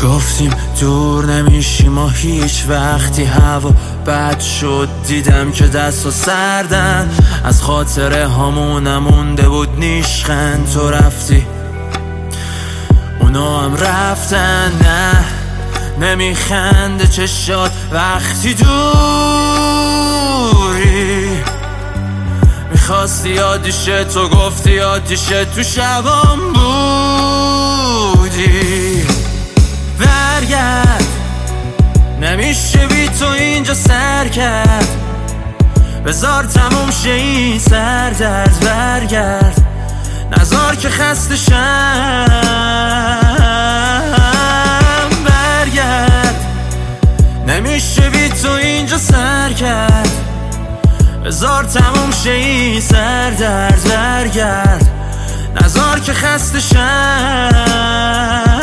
گفتیم دور نمیشیم و هیچ وقتی هوا بد شد دیدم که دست و سردن از خاطره هامون نمونده بود نیشخند. تو رفتی اونا هم رفتن، نه نمیخنده چشات وقتی دوری. میخواستی یادیشه، تو گفتی یادیشه، تو شبام بودی. برگرد نمیشه بی تو اینجا سر کرد، بذار تموم شه این سردرد. برگرد نذار که خسته شم، برگرد نمیشه بی تو اینجا سر کرد، بذار تموم شه این سردرد. برگرد نذار که خسته شم.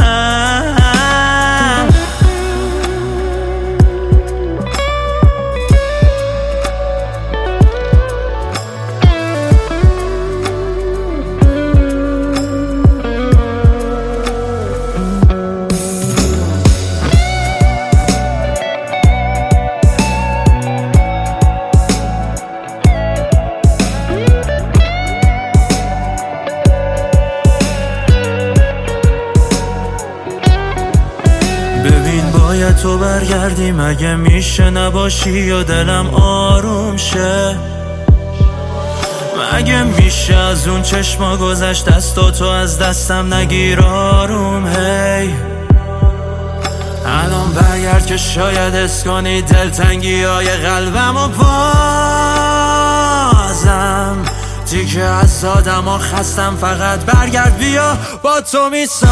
ببین باید تو برگردی، مگه میشه نباشی یا دلم آروم شه؟ مگه میشه از اون چشما گذشت دستاتو از دستم نگیر آروم؟ هی الان برگرد که شاید حس کنی دلتنگی های قلبم و بازم دیگه از آدم ها خستم. فقط برگرد بیا با تو میسازم.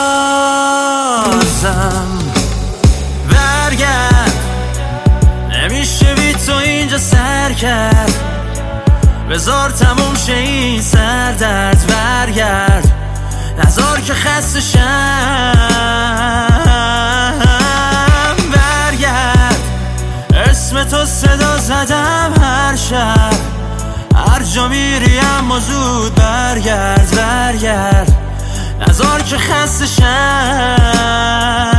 برگرد نمیشه بی تو اینجا سر کرد، بذار تموم شه این سردرد. برگرد نذار که خسته شم، برگرد اسم تو صدا زدم هر شب، هر جا میری اما زود برگرد. برگرد نذار که خسته شم.